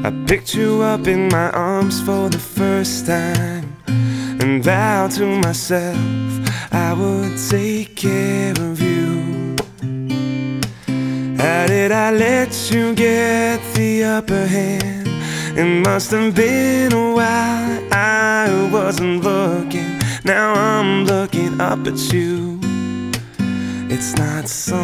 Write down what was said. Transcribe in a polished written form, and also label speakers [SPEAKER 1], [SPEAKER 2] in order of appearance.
[SPEAKER 1] I picked you up in my arms for the first time and vowed to myself I would take care of you. How did I let you get the upper hand? It must have been a while I wasn't looking. Now I'm looking up at you. It's not so